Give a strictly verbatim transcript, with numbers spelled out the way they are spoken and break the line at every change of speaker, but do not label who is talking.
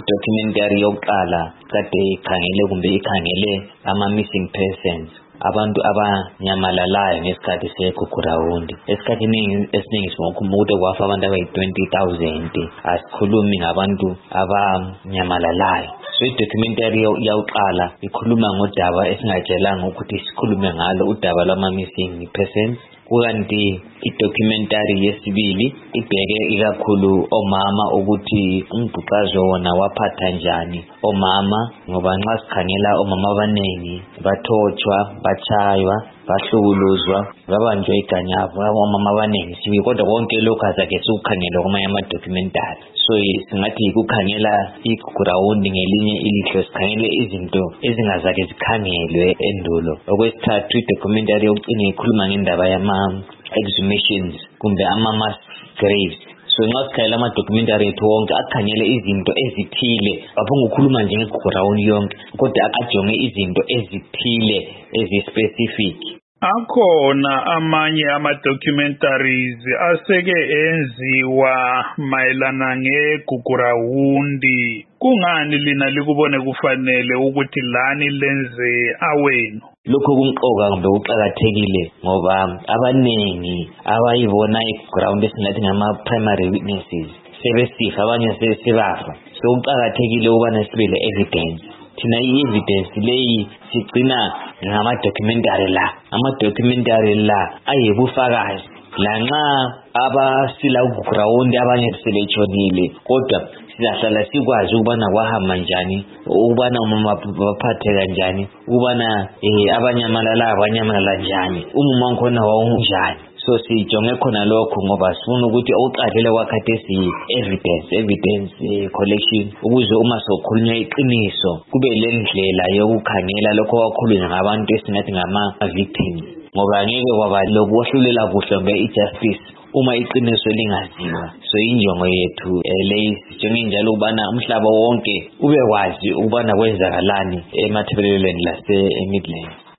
documentary yokuqala kade ikhangele kumbe ikhangele ama-missing persons, abantu abanyamalalayo ngesikhathi seGugurawundi. Esikhathini esiningi simokude kwafa abantu abayi-twenty thousand, asikhulumi ngabantu abanyamalalayo. So i-documentary yokuqala ikhuluma ngodaba esingatshelanga ukuthi sikhulume ngalo, udaba lwama-missing persons. Kukanti i-documentary yesibili ibheke ikakhulu omama ukuthi umbhuqazwe wona waphatha njani omama, ngoba nxa sikhangela omama abanengi bathotshwa, bachaywa, bahlukuluzwa, babanjwe iganyavu omama abanengi sibi, kodwa konke lokhu azake sikukhangela kwamanye ama-documentary. So singathi ukukhangela iGugurawundi ngelinye ilihlo, sikhangele izinto ezingazake zikhangelwe endulo. Okwesithathu, i-documentary yokucina ikhuluma ngendaba yama-exhumations kumbe ama-mass graves. So nxa sikhangela ama-documentary ethu wonke akhangele izinto ezithile, aphongukhuluma nje ngeGugurawundi yonke, kodwa ajonge izinto ezithile ezi-specific.
Akhona amanye ama-documentaries aseke enziwa mayelana ngeGugurawundi. Kungani lina likubone kufanele ukuthi lani lenze awenu?
Lokho kumqoka kumbe kuqakathekile ngoba abanengi abayibona iGugurawundi esingathi ngama-primary witnesses sebesifa, abanye sebafa. So kuqakathekile ukubana sibe le-evidence. Thina i-evidence leyi sigcina ngama-documentary la. Ama-documentary la ayibufakazi. Lanxa abasila uGugurawundi abanye sebetshonile, kodwa sizahlala sikwazi ukubana kwahamba njani, ukubana umama baphathe kanjani, ukubana eh abanyamalala abanyamalala njani, umama wakhona wawunjani. So sijonge khona lokho ngoba sifuna ukuthi okuqaphele kwakhathesi evidence evidence eh, collection, ukuze uma sokhulunywa iqiniso kube lendlela yokukhangela lokho kwakhulunywa ngabantu esingathi ngama-victims, ngoba ngeke kwaba lokuhlulela kuhle mbe i-justice uma iqiniso lingaziwa. So injongo yethu eh, leyi sijonge njalo ukubana umhlaba wonke ube wazi ukubana kwenzakalani emathebelelweni lase-Midlands.